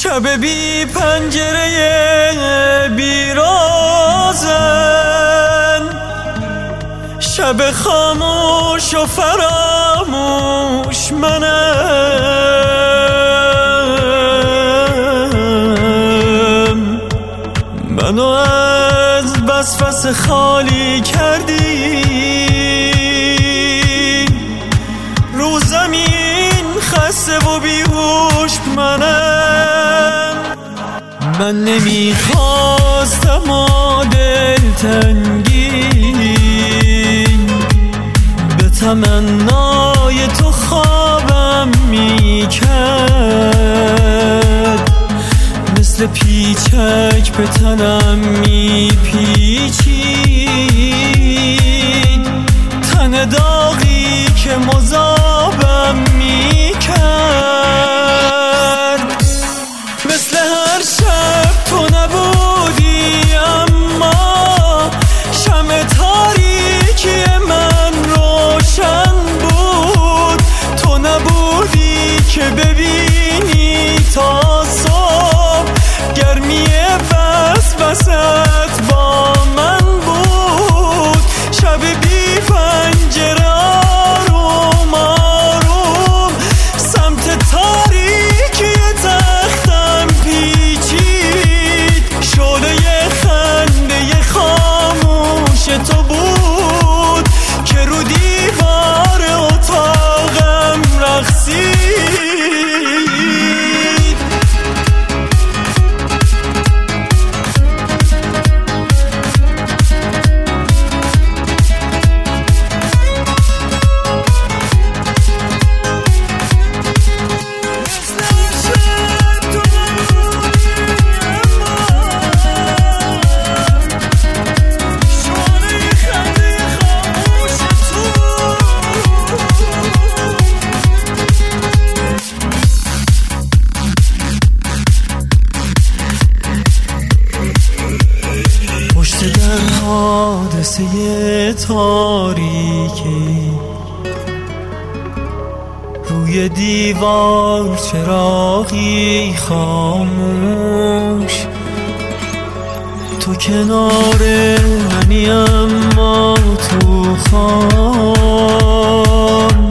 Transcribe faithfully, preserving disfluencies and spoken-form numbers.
شب بی پنجره بیرازن، شب خاموش و فراموش منم. منو از وسوسه خالی کردی، رو زمین خسته و بیهوش منم. من نمیخواستم و دلتنگی به تمنای تو خوابم میکرد، مثل پیچک به تنم میپیچید، تن داغی که مذابم میکرد. مثل هر شب تو نبودی، اما شمع تاریکی من روشن بود. تو نبودی که ببینی تا صبح، گرمی بس بست با من بود. شب بی پنجره آروم آروم سمت تاریکی تختم پیچید، شعله خنده خاموش تو بود که رو دیوار اتاقم رقصید. در حادثه تاریکی روی دیوار چراغی خاموش، تو کنار منی اما تو خواب